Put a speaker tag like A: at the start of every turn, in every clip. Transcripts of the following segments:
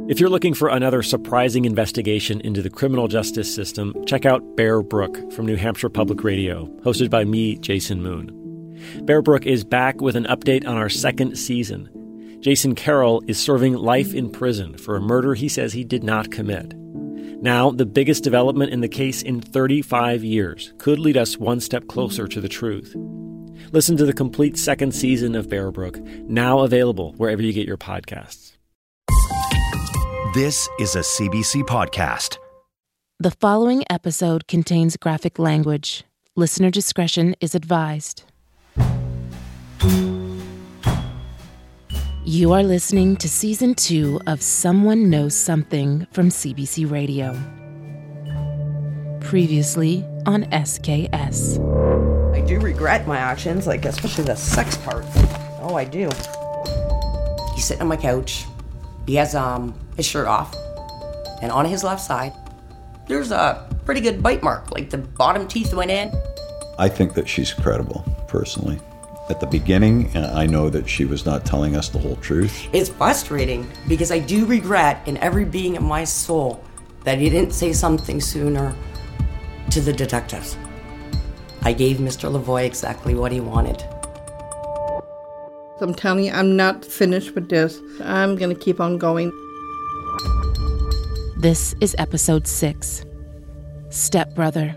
A: If you're looking for another surprising investigation into the criminal justice system, check out Bear Brook from New Hampshire Public Radio, hosted by me, Jason Moon. Bear Brook is back with an update on our second season. Jason Carroll is serving life in prison for a murder he says he did not commit. Now, the biggest development in the case in 35 years could lead us one step closer to the truth. Listen to the complete second season of Bear Brook, now available wherever you get your podcasts.
B: This is a CBC podcast.
C: The following episode contains graphic language. Listener discretion is advised. You are listening to Season 2 of Someone Knows Something from CBC Radio. Previously on SKS.
D: I do regret my actions, especially the sex part. Oh, I do. He's sitting on my couch. He has his shirt off. And on his left side, there's a pretty good bite mark, the bottom teeth went in.
E: I think that she's credible, personally. At the beginning, I know that she was not telling us the whole truth.
D: It's frustrating because I do regret in every being of my soul that he didn't say something sooner to the detectives. I gave Mr. Lavoie exactly what he wanted.
F: I'm telling you, I'm not finished with this. I'm going to keep on going.
C: This is episode 6, Stepbrother.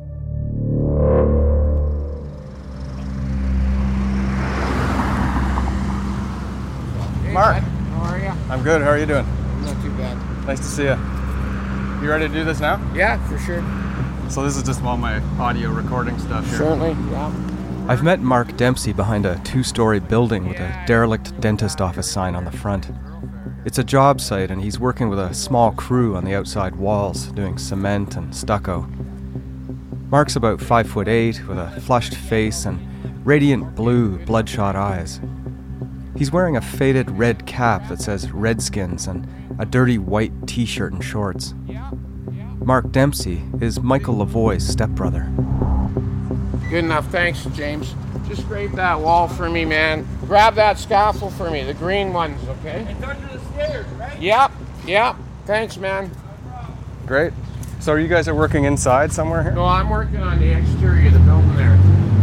G: Mark.
H: How are you?
G: I'm good. How are you doing?
H: Not too bad.
G: Nice to see you. You ready to do this now?
H: Yeah, for sure.
G: So this is just all my audio recording stuff here.
H: Certainly, yeah.
I: I've met Mark Dempsey behind a 2-story building with a derelict dentist office sign on the front. It's a job site and he's working with a small crew on the outside walls, doing cement and stucco. Mark's about 5'8", with a flushed face and radiant blue, bloodshot eyes. He's wearing a faded red cap that says Redskins and a dirty white t-shirt and shorts. Mark Dempsey is Michael Lavoie's stepbrother.
H: Good enough, thanks, James. Just scrape that wall for me, man. Grab that scaffold for me, the green ones, okay? It's under the stairs, right? Yep. Thanks, man.
G: Great. So you guys are working inside somewhere here?
H: No, I'm working on the exterior of the building there.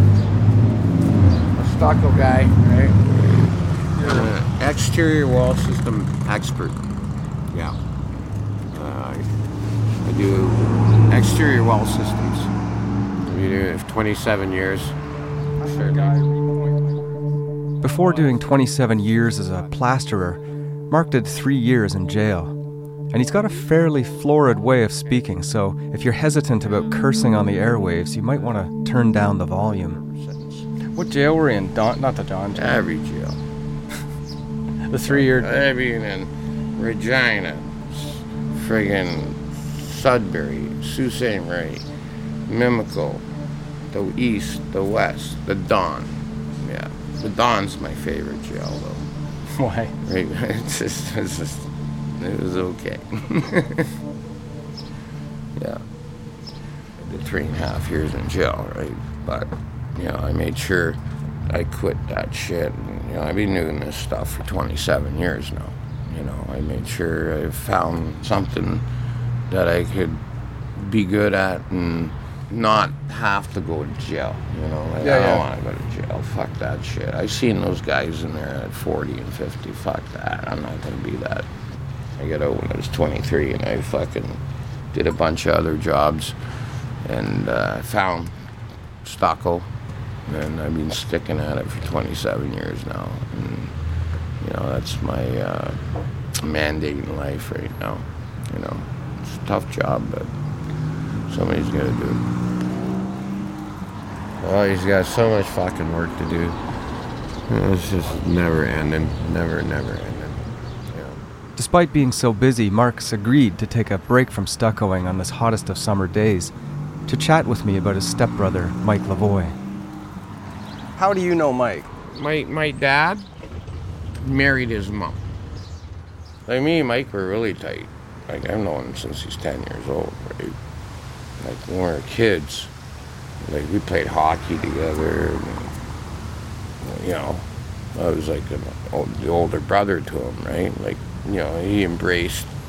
H: A stucco guy, right? Exterior wall system expert. Yeah. I do exterior wall systems. I do it for 27 years.
I: Before doing 27 years as a plasterer, Mark did 3 years in jail. And he's got a fairly florid way of speaking, so if you're hesitant about cursing on the airwaves, you might want to turn down the volume.
G: What jail were you in? Not the Don jail.
H: Every jail.
G: The 3-year...
H: I've been in Regina, friggin' Sudbury, Sault Ste. Marie, Mimico, the East, the West, the Don. Yeah, the Don's my favorite jail, though.
G: Why?
H: Right? It was okay. Yeah. I did 3.5 years in jail, right? But, I made sure I quit that shit. And, I've been doing this stuff for 27 years now. I made sure I found something that I could be good at and not have to go to jail. I don't want to go to jail. Fuck that shit. I seen those guys in there at 40 and 50. Fuck that. I'm not going to be that. I got out when I was 23 and I fucking did a bunch of other jobs and found stucco. And I've been sticking at it for 27 years now. And, that's my mandate in life right now. It's a tough job, but somebody's got to do it. Oh, he's got so much fucking work to do. It's just never ending. Never ending.
I: Despite being so busy, Mark's agreed to take a break from stuccoing on this hottest of summer days to chat with me about his stepbrother, Mike Lavoie.
G: How do you know Mike?
H: My dad married his mom. Me and Mike were really tight. I've known him since he's 10 years old, right? When we were kids, we played hockey together. And, I was the older brother to him, right? He embraced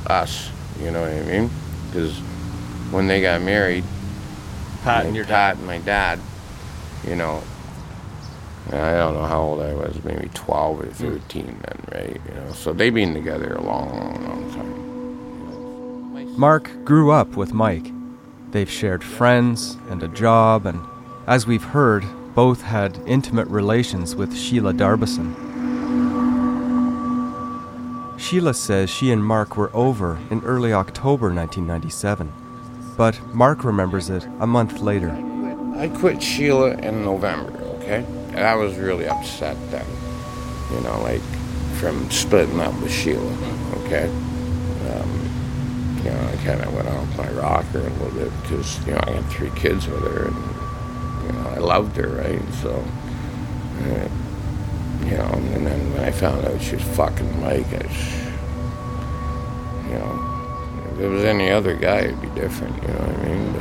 H: us, you know what I mean? Because when they got married,
G: Pat and your dad.
H: Pat and my dad, you know, I don't know how old I was, maybe 12 or 13 then, right? You know, so they've been together a long time.
I: Mark grew up with Mike. They've shared friends and a job, and as we've heard, both had intimate relations with Sheila Darbison. Sheila says she and Mark were over in early October 1997, but Mark remembers it a month later.
H: I quit Sheila in November, okay? And I was really upset then, you know, like from splitting up with Sheila, okay? You know, I kind of went off my rocker a little bit because, you know, I had 3 kids with her and, you know, I loved her, right? So, you know, and then when I found out she was fucking Mike, you know, if it was any other guy, it'd be different, you know what I mean?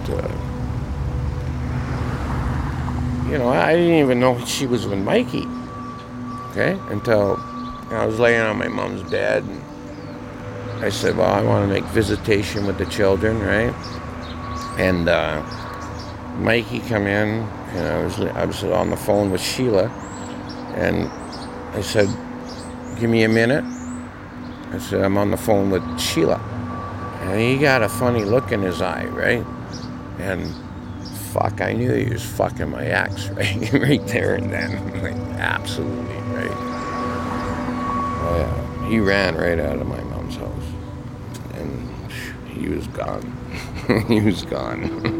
H: But, you know, I didn't even know she was with Mikey, okay? Until I was laying on my mom's bed and I said, well, I want to make visitation with the children, right? And Mikey come in, and I was on the phone with Sheila, and I said, give me a minute. I said, I'm on the phone with Sheila. And he got a funny look in his eye, right? And fuck, I knew he was fucking my ex, right? Right there and then. Like, absolutely, right? Oh, yeah. He ran right out of my mom's house. And he was gone. He was gone.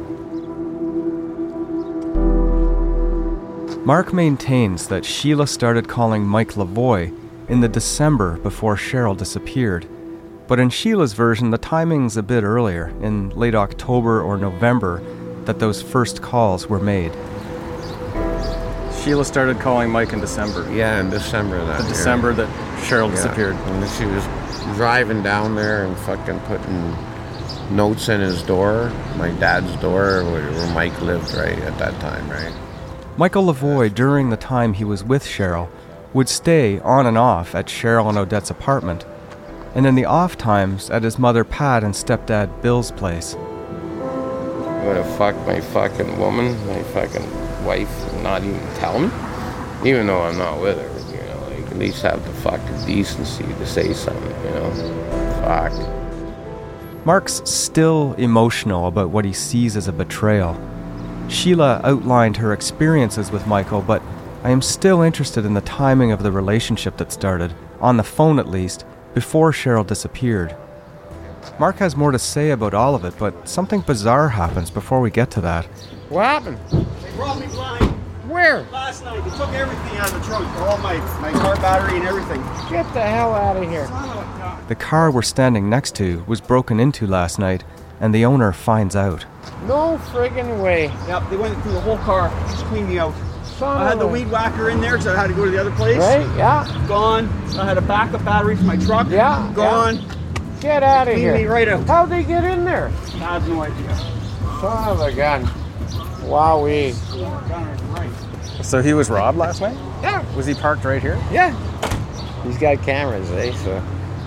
I: Mark maintains that Sheila started calling Mike Lavoie in the December before Cheryl disappeared. But in Sheila's version, the timing's a bit earlier, in late October or November, that those first calls were made.
G: Sheila started calling Mike in December.
H: Yeah, in December that
G: The
H: year.
G: December that Cheryl disappeared.
H: And she was driving down there and fucking putting notes in his door, my dad's door, where Mike lived right at that time, right?
I: Michael Lavoie, during the time he was with Cheryl, would stay on and off at Cheryl and Odette's apartment, and in the off times at his mother Pat and stepdad Bill's place.
H: I'm gonna fuck my fucking woman, my fucking wife, and not even tell me? Even though I'm not with her, you know, like at least have the fucking decency to say something, you know? Fuck.
I: Mark's still emotional about what he sees as a betrayal. Sheila outlined her experiences with Michael, but I am still interested in the timing of the relationship that started, on the phone at least, before Cheryl disappeared. Mark has more to say about all of it, but something bizarre happens before we get to that.
H: What happened?
J: They robbed me blind.
H: Where?
J: Last night. They took everything out of the trunk. All my car battery and everything.
H: Get the hell out of here.
I: The car we're standing next to was broken into last night, and the owner finds out.
H: No friggin' way.
J: Yep, they went through the whole car. Just cleaned me out.
H: Son
J: I had the
H: of a-
J: weed whacker in there because I had to go to the other place.
H: Right, yeah.
J: Gone. I had a backup battery for my truck.
H: Yeah,
J: Gone.
H: Get out of
J: Cleaned
H: here.
J: me right out.
H: How'd they get in there?
J: I have no idea.
H: Son of a gun. Wowee.
J: Right.
G: So he was robbed last night?
H: Yeah.
G: Was he parked right here?
H: Yeah. He's got cameras, eh? So.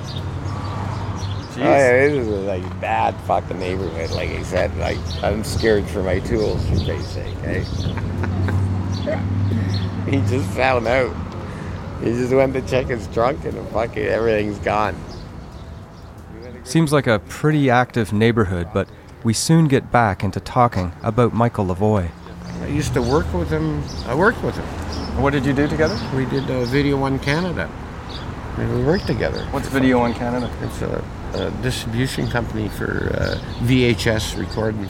G: Jeez.
H: Oh, yeah, this is a like bad fucking neighborhood. Like I said, like I'm scared for my tools, for Christ's sake, eh? He just found out. He just went to check his trunk and fucking everything's gone.
I: Seems like a pretty active neighborhood, but we soon get back into talking about Michael Lavoie.
H: I used to work with him. I worked with him.
G: What did you do together?
H: We did Video One Canada. And we worked together.
G: What's Video One Canada?
H: It's a distribution company for VHS recordings.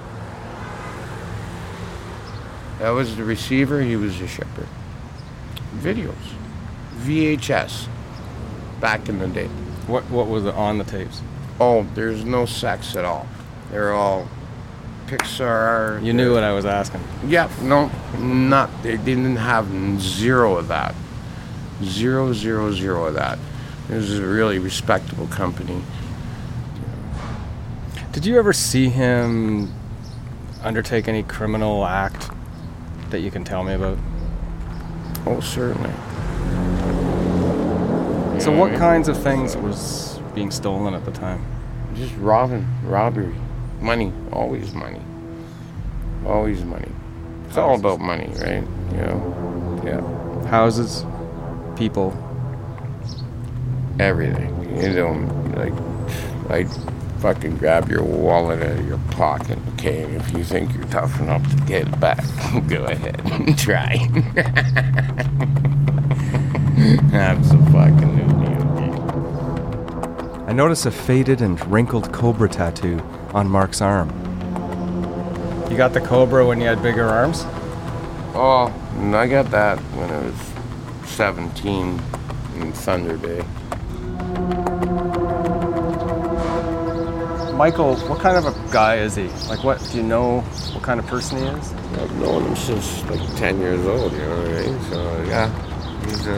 H: I was the receiver, he was the shipper. Videos. VHS. Back in the day.
G: What was on the tapes?
H: Oh, there's no sex at all. They're all Pixar.
G: You knew what I was asking.
H: Yeah, no, not. They didn't have zero of that. Zero of that. It was a really respectable company.
G: Did you ever see him undertake any criminal act that you can tell me about?
H: Oh, certainly.
G: So what kinds of things being stolen at the time?
H: Just robbery. Money, always money. Always money. It's all about money, right? You know? Yeah.
G: Houses, people.
H: Everything. You don't, like fucking grab your wallet out of your pocket, okay? And if you think you're tough enough to get it back, go ahead and try. Absolutely.
I: I notice a faded and wrinkled cobra tattoo on Mark's arm.
G: You got the cobra when you had bigger arms?
H: Oh, and I got that when I was 17 in Thunder Bay.
G: Michael, what kind of a guy is he? Like, what, do you know what kind of person he is?
H: I've known him since like 10 years old, you know what I mean? So, yeah, he's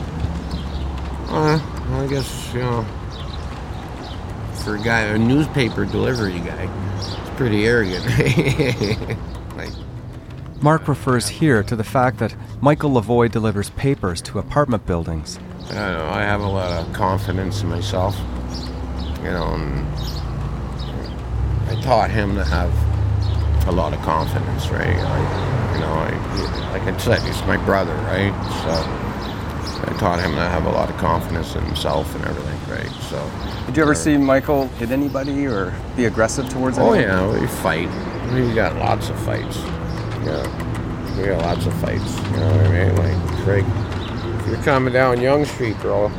H: I guess, you know, for a guy, a newspaper delivery guy, he's pretty arrogant. Like,
I: Mark refers here to the fact that Michael Lavoie delivers papers to apartment buildings.
H: I don't know, I have a lot of confidence in myself, you know, and I taught him to have a lot of confidence, right? Like I said, he's my brother, right? So I taught him to have a lot of confidence in himself and everything, right? So.
G: Did you ever see Michael hit anybody or be aggressive towards anyone?
H: Oh yeah, we fight. We got lots of fights. Yeah, we got lots of fights. You know what I mean? Like, Craig, if you're coming down Yonge Street, bro.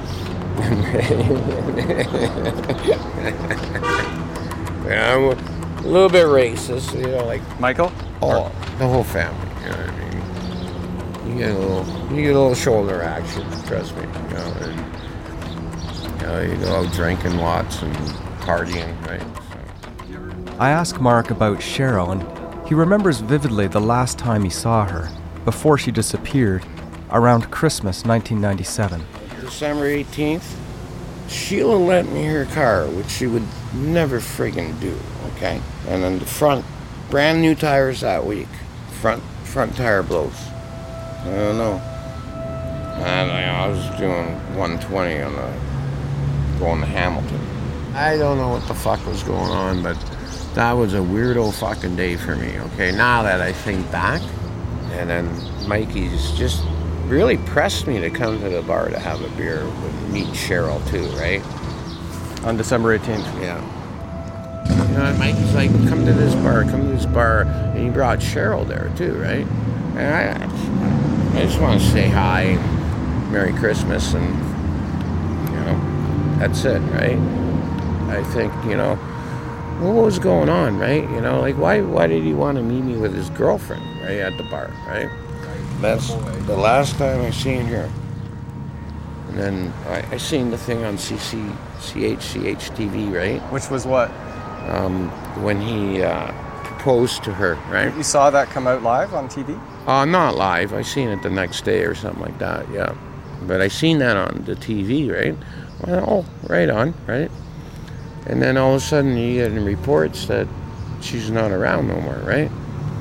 H: Yeah, I'm a little bit racist, you know, like
G: Michael?
H: Oh, the whole family, you know what I mean? You get a little shoulder action, trust me, you know, and you go out drinking lots and partying, right? So.
I: I ask Mark about Cheryl, and he remembers vividly the last time he saw her, before she disappeared, around Christmas 1997.
H: December 18th, Sheila lent me her car, which she would never friggin' do, okay? And then the front, brand new tires that week. Front tire blows. I don't know. And I was doing 120 going to Hamilton. I don't know what the fuck was going on, but that was a weirdo fucking day for me, okay? Now that I think back, and then Mikey's just really pressed me to come to the bar to have a beer and meet Cheryl too, right?
G: On December 18th.
H: Yeah. You know, Mikey's like, come to this bar, and he brought Cheryl there too, right? And I just want to say hi, Merry Christmas, and, you know, that's it, right? I think, you know, what was going on, right? You know, like, why did he want to meet me with his girlfriend, right, at the bar, right? That's the last time I seen her. And then I seen the thing on CHCH TV, right?
G: Which was what?
H: When he proposed to her, right?
G: You saw that come out live on TV?
H: Not live. I seen it the next day or something like that, yeah. But I seen that on the TV, right? Well, right on, right? And then all of a sudden you get reports that she's not around no more, right?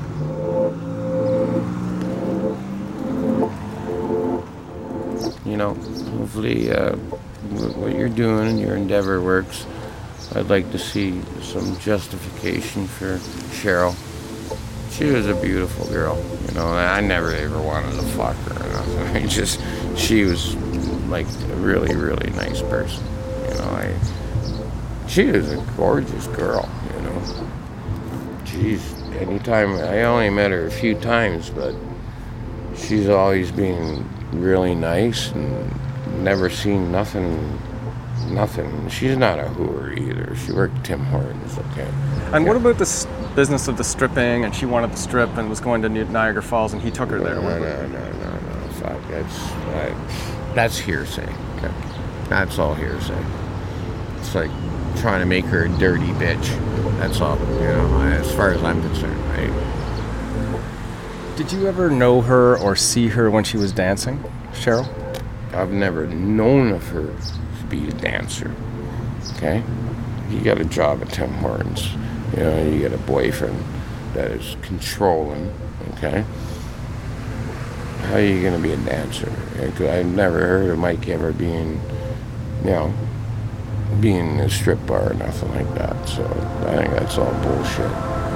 H: You know, hopefully what you're doing and your endeavor works. I'd like to see some justification for Cheryl. She was a beautiful girl, you know, and I never ever wanted to fuck her or nothing. She was like a really, really nice person, you know. She was a gorgeous girl, you know. Jeez, anytime, I only met her a few times, but she's always been really nice and never seen nothing. She's not a hooer either. She worked at Tim Hortons, okay.
G: And what about this business of the stripping, and she wanted to strip and was going to Niagara Falls and he took her there?
H: No. Fuck, that's hearsay. Okay? That's all hearsay. It's like trying to make her a dirty bitch. That's all, you know, as far as I'm concerned, right?
G: Did you ever know her or see her when she was dancing, Cheryl?
H: I've never known of her to be a dancer, okay? You got a job at Tim Hortons, you know, you get a boyfriend that is controlling, okay? How are you gonna be a dancer? I've never heard of Mike ever being, you know, being a strip bar or nothing like that. So I think that's all bullshit.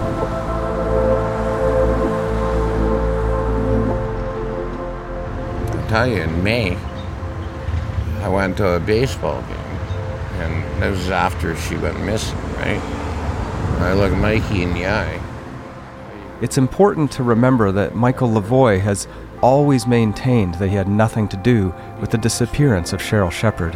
H: I'll tell you, in May, I went to a baseball game, and this was after she went missing, right? I looked Mikey in the eye.
I: It's important to remember that Michael Lavoie has always maintained that he had nothing to do with the disappearance of Cheryl Shepard.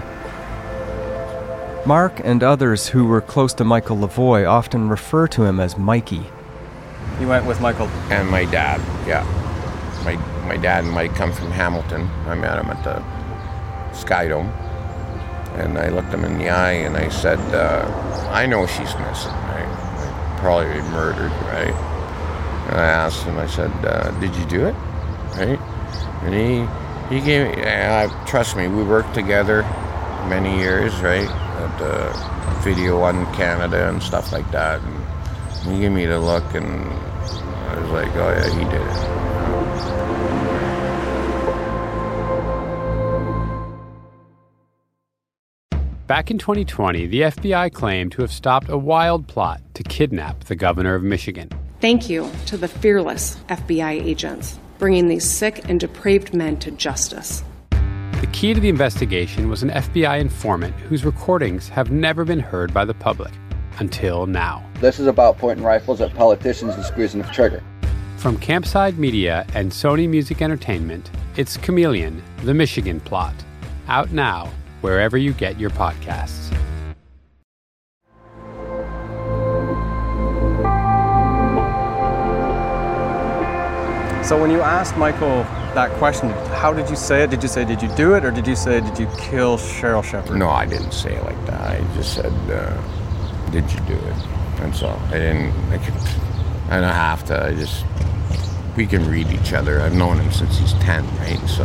I: Mark and others who were close to Michael Lavoie often refer to him as Mikey.
G: You went with Michael?
H: And my dad, yeah. My dad and Mike come from Hamilton. I met him at the Sky Dome. And I looked him in the eye and I said, I know she's missing, right? Like, probably murdered, right? And I asked him, I said, did you do it? Right? And he gave me, trust me, we worked together many years, right? At Video One Canada and stuff like that. And he gave me the look and I was like, oh yeah, he did it.
K: Back in 2020, the FBI claimed to have stopped a wild plot to kidnap the governor of Michigan.
L: Thank you to the fearless FBI agents, bringing these sick and depraved men to justice.
K: The key to the investigation was an FBI informant whose recordings have never been heard by the public until now.
M: This is about pointing rifles at politicians and squeezing the trigger.
K: From Campside Media and Sony Music Entertainment, it's Chameleon, The Michigan Plot. Out now, wherever you get your podcasts.
G: So when you asked Michael that question, how did you say it? Did you say, did you do it? Or did you say, did you kill Cheryl Shepard?
H: No, I didn't say it like that. I just said, did you do it? That's all. I don't have to. We can read each other. I've known him since he's 10, right? So,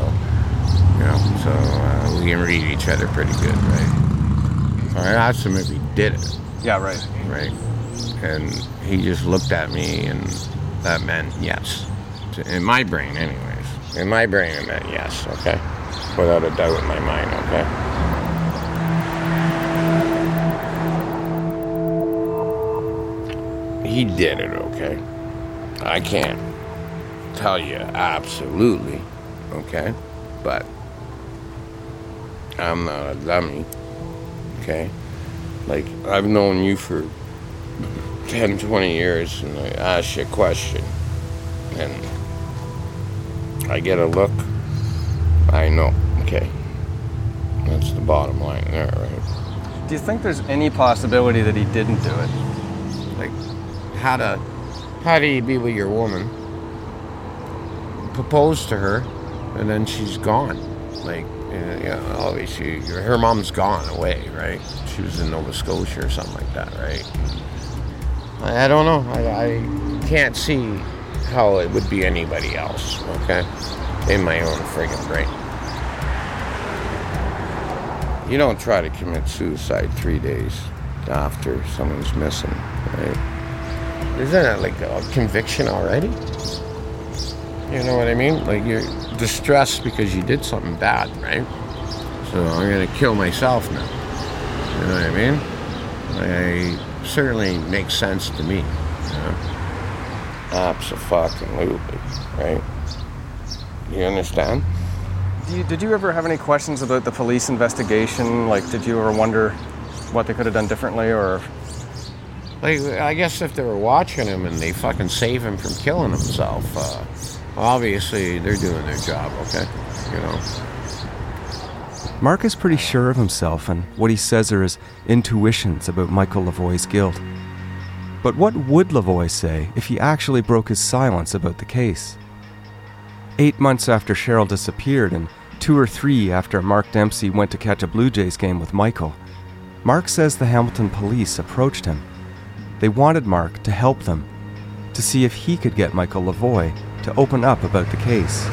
H: we can read each other pretty good, right? I asked him if he did it.
G: Yeah, right.
H: Right. And he just looked at me and that meant yes. In my brain, anyways. In my brain, it meant yes, okay? Without a doubt in my mind, okay? He did it, okay? I can't tell you absolutely, okay? But I'm not a dummy, okay? Like, I've known you for 10, 20 years, and I ask you a question, and I get a look, I know, okay? That's the bottom line there, right?
G: Do you think there's any possibility that he didn't do it?
H: Like, how do you be with your woman, propose to her, and then she's gone? Like, obviously, her mom's gone away, right? She was in Nova Scotia or something like that, right? I don't know. I can't see how it would be anybody else, okay? In my own friggin' brain. You don't try to commit suicide 3 days after someone's missing, right? Isn't that like a conviction already? You know what I mean? Like, you're distressed because you did something bad, right? So I'm gonna kill myself now. You know what I mean? It certainly makes sense to me. You know? Abso-fucking-lutely, right? You understand?
G: Did you ever have any questions about the police investigation? Like, did you ever wonder what they could have done differently, or?
H: Like, I guess if they were watching him and they fucking save him from killing himself, obviously they're doing their job, okay? You know?
I: Mark is pretty sure of himself, and what he says are his intuitions about Michael Lavoie's guilt. But what would Lavoie say if he actually broke his silence about the case? 8 months after Cheryl disappeared, and 2 or 3 after Mark Dempsey went to catch a Blue Jays game with Michael, Mark says the Hamilton police approached him. They wanted Mark to help them, to see if he could get Michael Lavoie to open up about the case.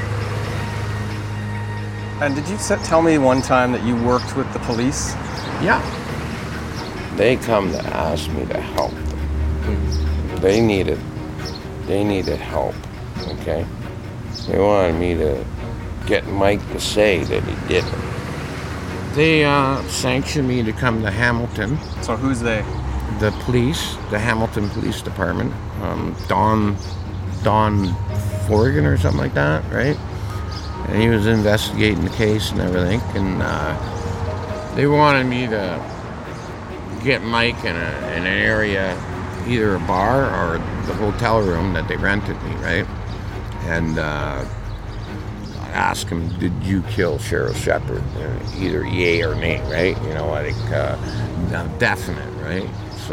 G: And did you tell me one time that you worked with the police?
H: Yeah. They come to ask me to help them. They needed help, okay? They wanted me to get Mike to say that he did it. They sanctioned me to come to Hamilton.
G: So who's they?
H: The police, the Hamilton Police Department. Don Forgan or something like that, right? And he was investigating the case and everything. And they wanted me to get Mike in an area, either a bar or the hotel room that they rented me, right? And I asked him, did you kill Cheryl Shepard? Either yay or nay, right? You know, like definite, right? So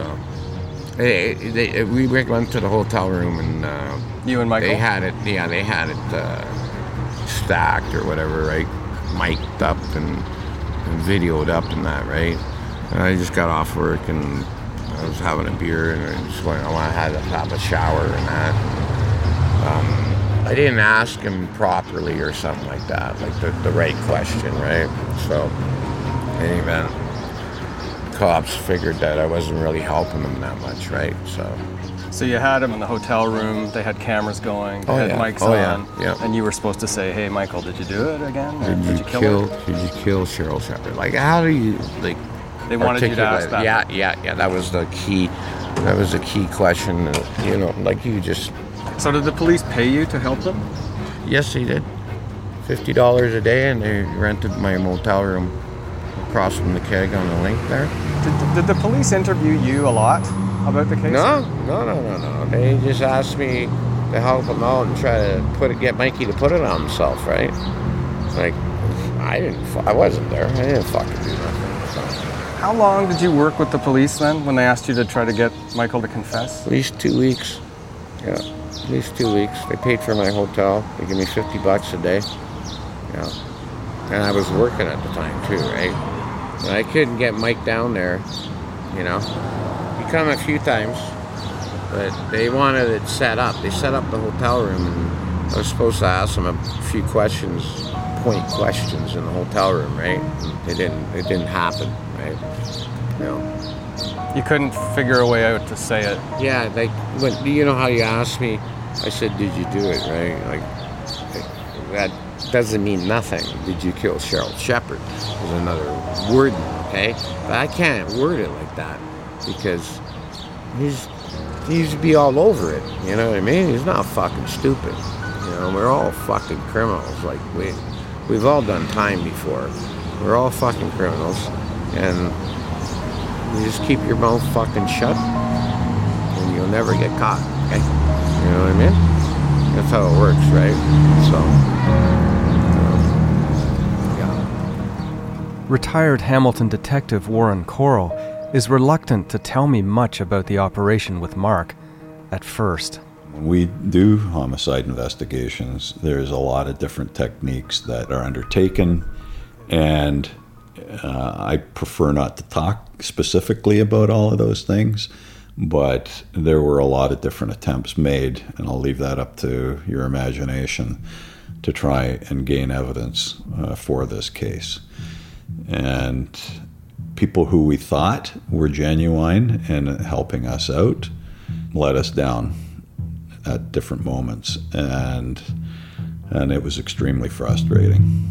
H: we went to the hotel room and
G: you and Michael?
H: They had it stacked or whatever, right? Mic'd up and videoed up and that, right? And I just got off work and I was having a beer and I just went, I had to have a shower and that. I didn't ask him properly or something like that, like the right question, right? So, in any event, cops figured that I wasn't really helping them that much, right?
G: So you had him in the hotel room, they had cameras going, they had mics on, and you were supposed to say, hey, Michael, did you do it again? Did you kill
H: Cheryl Shepard? Like, how do you, like...
G: They wanted you to ask that.
H: Yeah, that was the key question, you know, like you just...
G: So did the police pay you to help them?
H: Yes, they did. $50 a day, and they rented my motel room across from the keg on the link there.
G: Did the police interview you a lot about the case?
H: No. They just asked me to help them out and try to get Mikey to put it on himself, right? Like, I wasn't there. I didn't fucking do nothing. So.
G: How long did you work with the police then when they asked you to try to get Michael to confess?
H: At least 2 weeks. Yeah, at least 2 weeks. They paid for my hotel. They gave me $50 a day. Yeah. And I was working at the time too, right? And I couldn't get Mike down there, you know. He come a few times, but they wanted it set up. They set up the hotel room, and I was supposed to ask them a few questions, point questions in the hotel room, right? It didn't happen, right? You know.
G: You couldn't figure a way out to say it.
H: Yeah, like you know how you asked me, I said, did you do it, right? Like that doesn't mean nothing. Did you kill Cheryl Shepard? There's another word, okay? But I can't word it like that because he used to be all over it. You know what I mean? He's not fucking stupid. You know, we're all fucking criminals. Like we've all done time before. We're all fucking criminals, and you just keep your mouth fucking shut, and you'll never get caught. Okay? You know what I mean? That's how it works, right? So.
I: Retired Hamilton detective Warren Corll is reluctant to tell me much about the operation with Mark at first.
E: When we do homicide investigations, there's a lot of different techniques that are undertaken, and I prefer not to talk specifically about all of those things, but there were a lot of different attempts made, and I'll leave that up to your imagination to try and gain evidence for this case. And people who we thought were genuine and helping us out let us down at different moments, and it was extremely frustrating.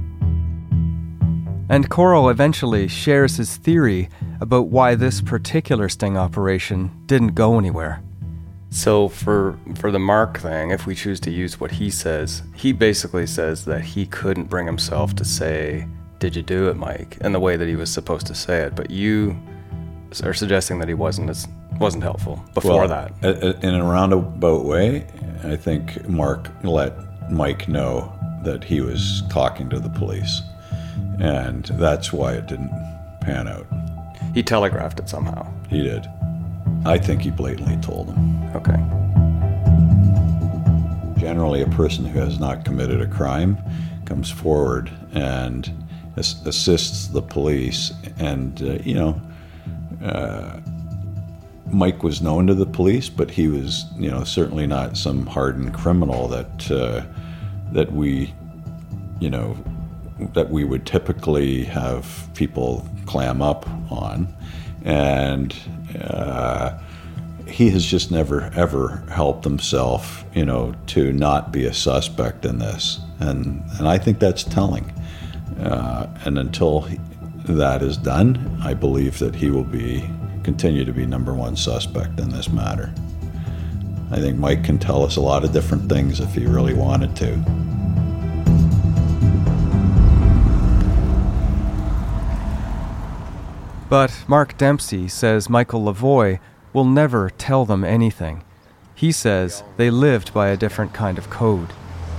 I: And Corll eventually shares his theory about why this particular sting operation didn't go anywhere.
N: So for the Mark thing, if we choose to use what he says, he basically says that he couldn't bring himself to say, did you do it, Mike, in the way that he was supposed to say it, but you are suggesting that he wasn't helpful before that.
E: In a roundabout way, I think Mark let Mike know that he was talking to the police, and that's why it didn't pan out.
N: He telegraphed it somehow.
E: He did. I think he blatantly told him.
N: Okay.
E: Generally, a person who has not committed a crime comes forward and assists the police, and Mike was known to the police, but he was certainly not some hardened criminal that we would typically have people clam up on, and he has just never ever helped himself to not be a suspect in this, and I think that's telling. And until that is done, I believe that he will continue to be number one suspect in this matter. I think Mike can tell us a lot of different things if he really wanted to.
I: But Mark Dempsey says Michael Lavoie will never tell them anything. He says they lived by a different kind of code.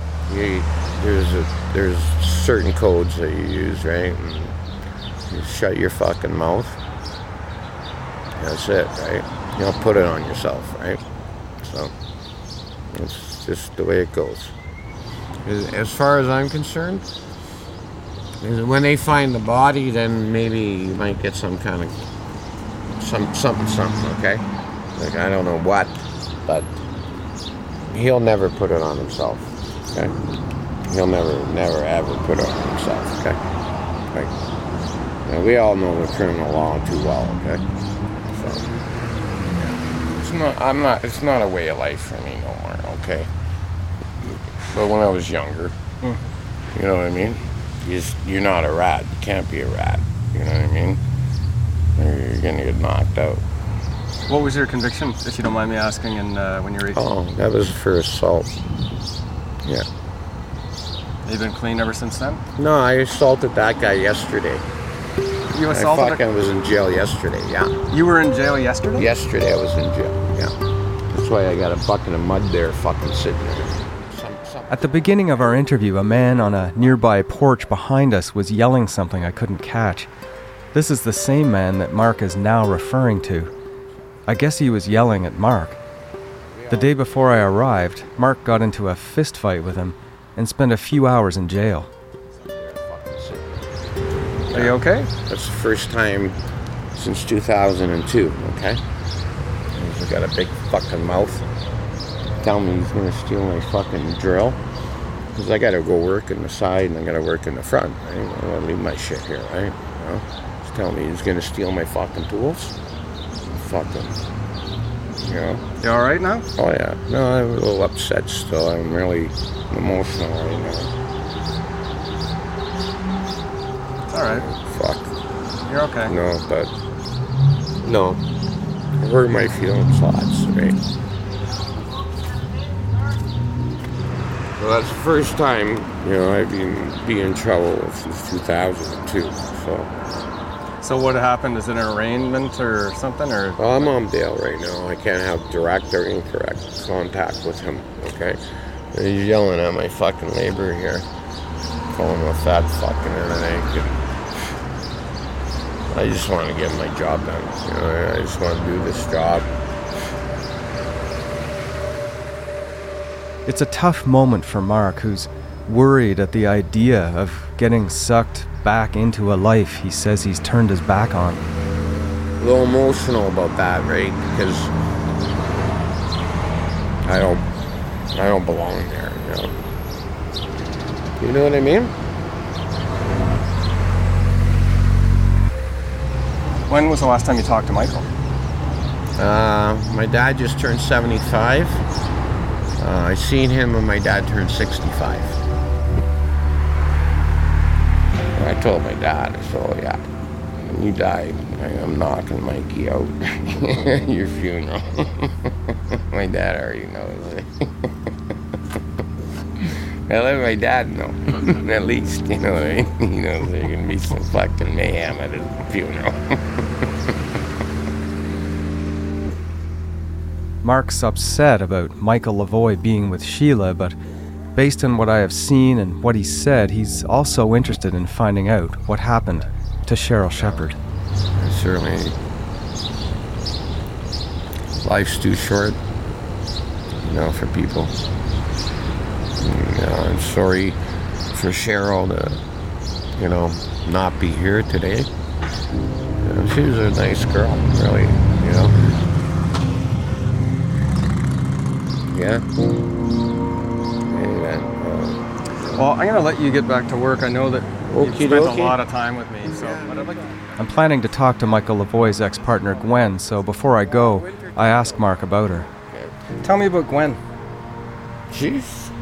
H: There's certain codes that you use, right? And you shut your fucking mouth. That's it, right? You don't put it on yourself, right? So it's just the way it goes. As far as I'm concerned, when they find the body, then maybe you might get some kind of something, okay? Like, I don't know what, but he'll never put it on himself, okay? He'll never ever put it on himself, okay? Like, now, we all know the criminal law too well, okay? So, it's not a way of life for me no more, okay? But when I was younger, you know what I mean? You're not a rat. You can't be a rat. You know what I mean? Or you're gonna get knocked out.
I: What was your conviction, if you don't mind me asking, when you were 18?
H: Oh, that was for assault. Yeah.
I: Have you been clean ever since then?
H: No, I assaulted that guy yesterday.
I: You assaulted?
H: I fucking was in jail yesterday, yeah.
I: You were in jail yesterday?
H: Yesterday I was in jail, yeah. That's why I got a bucket of mud there fucking sitting there.
I: At the beginning of our interview, a man on a nearby porch behind us was yelling something I couldn't catch. This is the same man that Mark is now referring to. I guess he was yelling at Mark. The day before I arrived, Mark got into a fist fight with him and spent a few hours in jail.
H: Are you okay? That's the first time since 2002, okay? He's got a big fucking mouth. Tell me he's gonna steal my fucking drill. Because I gotta go work in the side and I gotta work in the front, right? I gotta leave my shit here, right? You know? He's telling me he's gonna steal my fucking tools. Fucking, you know.
I: You alright now?
H: Oh yeah. No, I'm a little upset still. I'm really emotional right now.
I: It's alright.
H: Fuck.
I: You're okay.
H: No. I hurt my feelings lots, right? Well, that's the first time, you know, I've been in trouble since 2002,
I: So what happened? Is it an arraignment or something, or?
H: Well, I'm on bail right now. I can't have direct or incorrect contact with him, okay? He's yelling at my fucking labor here, calling him a fat fucking everything. I just want to get my job done, you know, I just want to do this job.
I: It's a tough moment for Mark, who's worried at the idea of getting sucked back into a life he says he's turned his back on.
H: A little emotional about that, right? Because I don't belong there, you know. You know what I mean?
I: When was the last time you talked to Michael?
H: My dad just turned 75. I seen him when my dad turned 65. I told my dad, I said, oh yeah, when you die, I'm knocking Mikey out at your funeral. My dad already knows it. I let my dad know, at least, you know what I mean? He knows there's going to be some fucking mayhem at his funeral.
I: Mark's upset about Michael Lavoie being with Sheila, but based on what I have seen and what he said, he's also interested in finding out what happened to Cheryl Shepard.
H: Certainly, life's too short, you know, for people. You know, I'm sorry for Cheryl to, you know, not be here today. You know, she was a nice girl, really, you know. Yeah.
I: Well, I'm going to let you get back to work. I know that you've spent a lot of time with me, so I'm planning to talk to Michael Lavoie's ex-partner Gwen, so before I go, I asked Mark about her. Tell me about Gwen.
H: She's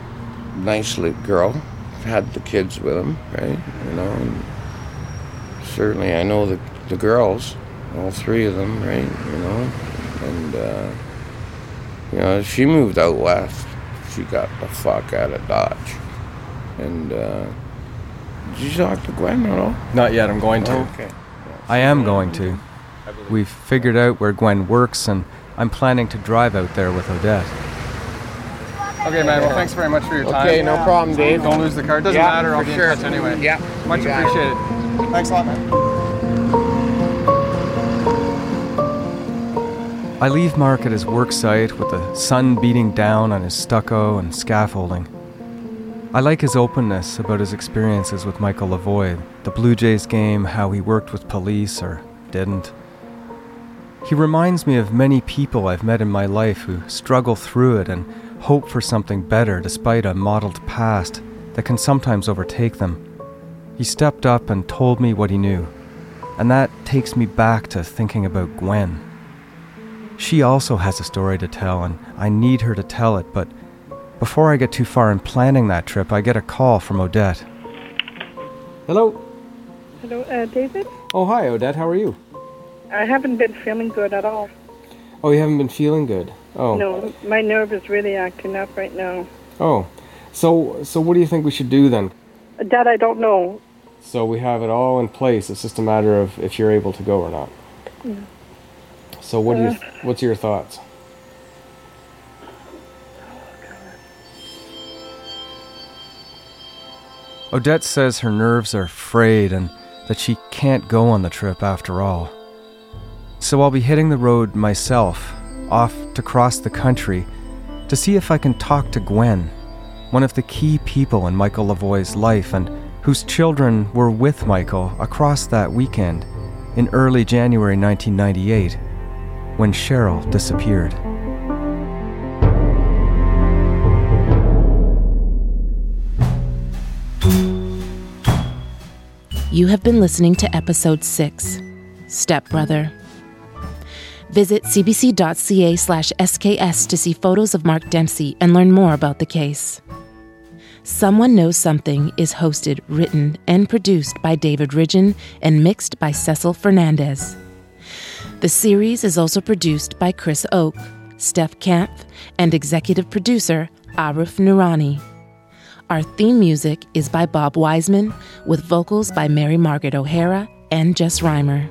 H: a nice little girl. Had the kids with him, right? You know, and certainly I know the girls, all three of them, right, and, she moved out west. She got the fuck out of Dodge. And, did you talk to Gwen at all?
I: Not yet, I'm going to.
H: Oh, okay.
I: I am going to. We've figured out where Gwen works, and I'm planning to drive out there with Odette.
G: Okay, man. Well, thanks very much for your time.
H: Okay, no problem, Dave.
G: Don't lose the car. Doesn't matter. I'll be in touch anyway.
H: Yeah.
G: Much appreciated. Thanks a lot, man.
I: I leave Mark at his work site with the sun beating down on his stucco and scaffolding. I like his openness about his experiences with Michael Lavoie, the Blue Jays game, how he worked with police or didn't. He reminds me of many people I've met in my life who struggle through it and hope for something better despite a mottled past that can sometimes overtake them. He stepped up and told me what he knew, and that takes me back to thinking about Gwen. She also has a story to tell, and I need her to tell it, but before I get too far in planning that trip, I get a call from Odette.
O: Hello?
F: Hello, David?
O: Oh, hi, Odette. How are you?
F: I haven't been feeling good at all.
O: Oh, you haven't been feeling good? Oh.
F: No, my nerve is really acting up right now.
O: Oh. So what do you think we should do then?
F: That I don't know.
O: So we have it all in place. It's just a matter of if you're able to go or not.
F: Mm.
O: So what's your thoughts?
I: Odette says her nerves are frayed and that she can't go on the trip after all. So I'll be hitting the road myself, off to cross the country, to see if I can talk to Gwen, one of the key people in Michael Lavoie's life and whose children were with Michael across that weekend in early January 1998, when Cheryl disappeared.
C: You have been listening to Episode 6, Stepbrother. Visit cbc.ca/SKS to see photos of Mark Dempsey and learn more about the case. Someone Knows Something is hosted, written, and produced by David Ridgen and mixed by Cecil Fernandez. The series is also produced by Chris Oak, Steph Kampf, and executive producer Arif Noorani. Our theme music is by Bob Wiseman, with vocals by Mary Margaret O'Hara and Jess Reimer.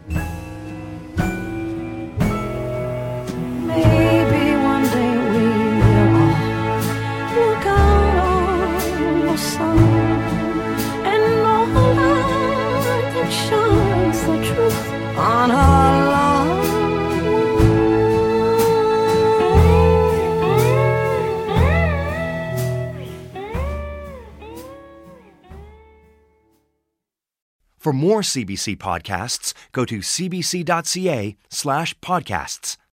P: Maybe one day we will all look out on the sun and know a light that shines the truth on our love.
B: For more CBC podcasts, go to cbc.ca/podcasts.